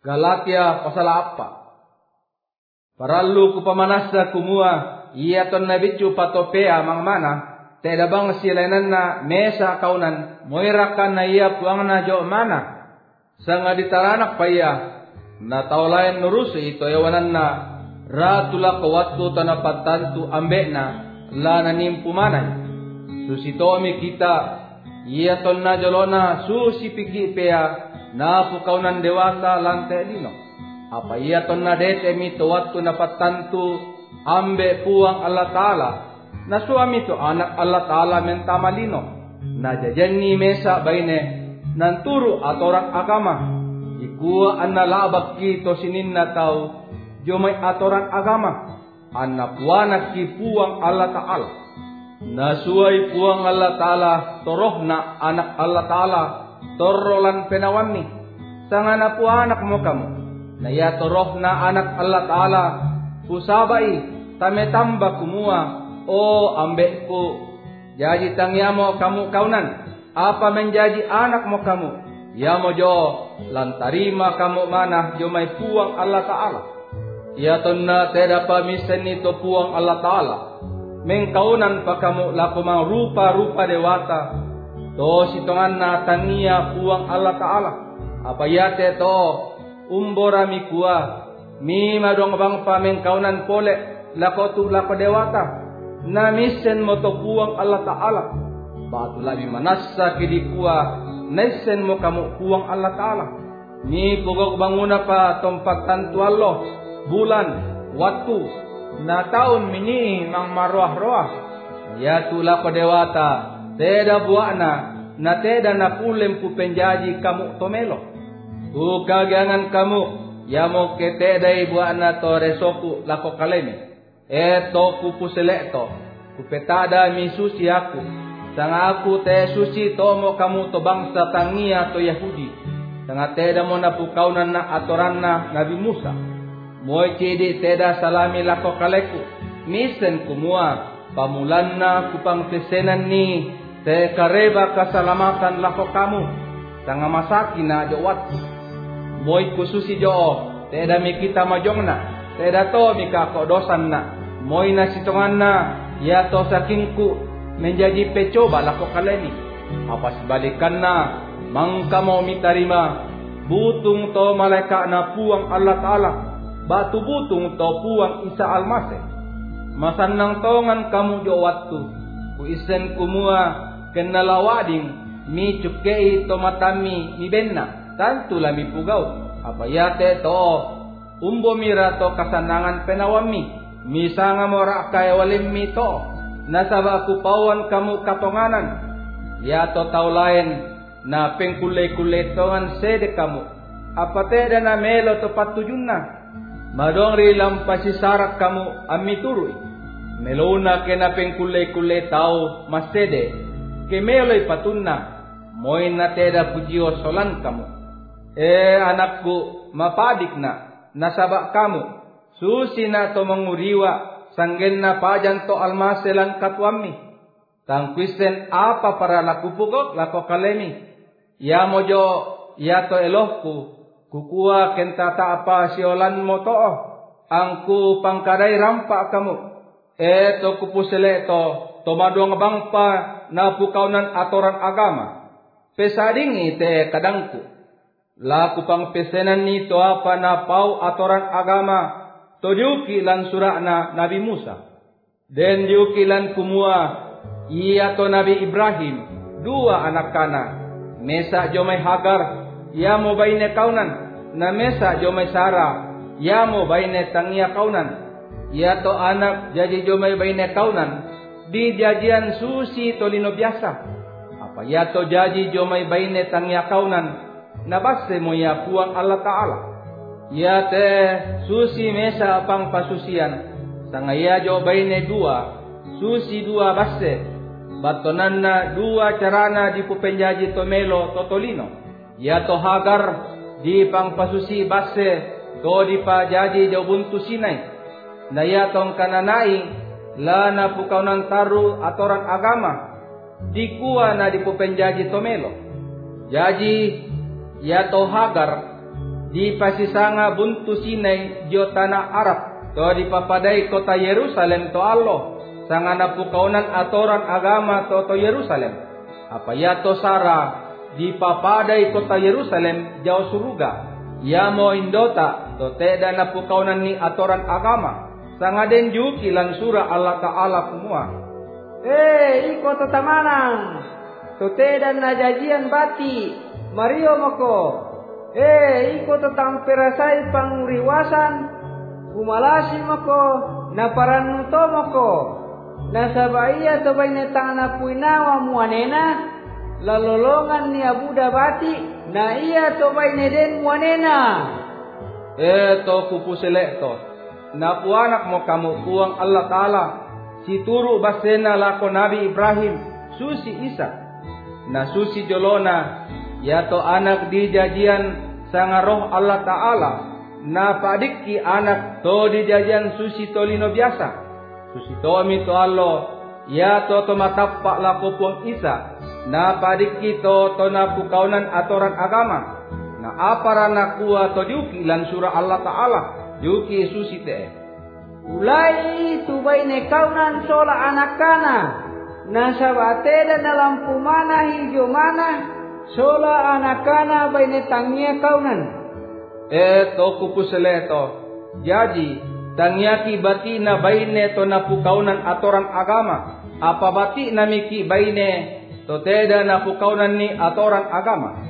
Galatia pasal apa? Parallu ku pamanasa kumua iya ton nabicu patopea mang mana teda bang silenan na mesa kaunan moirakan na iya puang na jo mana sanga ditaranak pa iya na taulayan nurusi ito yawanan na ratula kawatu tanapatantu ambe na la nanim pumanay susitomi kita iya ton na jolona susi pigi pea na pukaunan dewasa lantai lino. Apa iya ton na dete mito waktu napatantu ambe puang Allah Ta'ala. Na suami to anak Allah Ta'ala mentamalino. Na jajanni mesa baine nanturu atoran agama. Ikuwa anna labak kito sinin na tau jomay atoran agama. Anna puanak ki puang Allah Ta'ala. Na suay puang Allah Ta'ala toroh na anak Allah Ta'ala. Torolan penawami sangana po anak mo kamo na ya toroh na anak Allah Ta'ala pusabai tametamba kumua o ambe ko jadi tangyamo kamu kaunan apa menjadi anak mo kamu ya mo jo lantarima kamu mana jo may puang Allah Ta'ala ya tonna teda pamisen ito puang Allah Ta'ala mengkaunan pa kamu lakumang rupa-rupa dewata to sitongan na tania puang Allah Ta'ala. Apa yate to umbora mi kuah mi madong bang pamengkaunan pole lako tu lako dewata na misen mo to puang Allah Ta'ala. Batu labi manasa kidi kuah nesen mo kamu puang Allah Ta'ala. Ni pugog banguna pa tompak tantu Allah bulan waktu na tahun mini mang maroah-roah ya tu lako dewata. Teda buana na teda na pulem ku penjaji kamu tomelo. Tu kagangan kamu ya mo ke teda buana to resoku lako kalemi. Eto ku pusele to ku petada mi susi aku. Sanga aku te susi tomo kamu to bangsa tangia to Yahudi. Sanga teda mo na pukaunan na atoran na Nabi Musa. Moy cidi teda salami lako kaleku. Misen kumua pamulan na kupang pesenan ni te kareba kasalamatan lako kamu tanga masaki na jowat moy kususi jo te da mi kita majong na te da to mi ka kodosan na moy na sitongan na ya to sakingku menjadi pecoba lako kaleni apa sebalikan na mangka mau mitarima butung to malaikat na puang Allah Ta'ala batu butung to puang Isa Almasih masanang tongan kamu jo waktu ku isen kumua kenalawading mi cukei tomatami mi benna tantu la mi pugau apa yate to umbo mira to kasanangan penawami mi sanga mora kaya walim mi to nasaba ku pawan kamu katonganan ya to tau lain na pengkule-kule tongan sede kamu apa te na melo to patujunna madong rilam pasisarak kamu ami turui melona kena pengkule-kule tau masede kemeloy patunna moy na teda pujio solan kamu anakku mapadik na nasaba kamu susi na to manguriwa sanggen na pajan to almaselan katwami tangkwisen apa para lakupugok lako kalemi ya mojo ya to elohku kukua kentata apa siolan mo to angku pangkaday rampa kamu to kupusele to maduang bangpa na pukaunan atoran agama. Pesadingi te kadangku. Laku pang pesenan ni to apa na pau atoran agama. To diuki lan surah na Nabi Musa. Den diuki lan kumua. Iya to Nabi Ibrahim. Dua anak kana. Mesa jomay Hagar. Ya mo bayne kaunan. Na mesa jomay Sarah. Ya mo bayne tangia kaunan. Ya to anak jadi jomay bayne kaunan. Di jajian susi tolino biasa. Apa ya to jaji jomay bayne tangya kaunan. Nabase mo ya puang Allah Ta'ala. Ya te susi mesa pang pasusian. Sangaya jo bayne dua. Susi dua base. Batonanna dua carana di pupenjaji tomelo totolino. Ya to Hagar di pang pasusi base. To di pa jaji jo buntu Sinai. Na ya tong kananai la na pukaunan taru atoran agama dikuwa na di pupenjaji tomelo jaji ya to Hagar di pasisanga buntu sinay jo tanah Arab to di papadai kota Yerusalem to Allah sangana pukaunan atoran agama to Yerusalem apa ya to Sara di papadai kota Yerusalem jauh suruga ya mo indota to teda na pukaunan ni atoran agama sangaden juki lan surah Allah Ta'ala semua iko to tamanang to teda na jajian bati Mario moko iko to tamperasai panguriwasan kumalasi moko na paranuto moko na sabaya to bayne tangna puinawa muanena lalolongan ni abuda bati na iya to bayne den muanena to kupusele to na puanak mo kamu uang Allah Ta'ala situru basena lako Nabi Ibrahim susi Isa na susi jolona ya to anak di jajian sanga roh Allah Ta'ala na padikki anak to di jajian susi tolino biasa susi tomi to Allah ya to matappak lako puang Isa na padikki to na pukaunan atoran agama na aparana kuwa to juki lan surah Allah Ta'ala juki susi te ulai tubay ne kaunan sola anakana na sabate dan dalam pumana hijau mana sola anakana bay ne tangia kaunan to kupusele to jadi tangiaki bati na bayne to na pukaunan atoran agama apa bati na miki bayne to teda na pukaunan ni atoran agama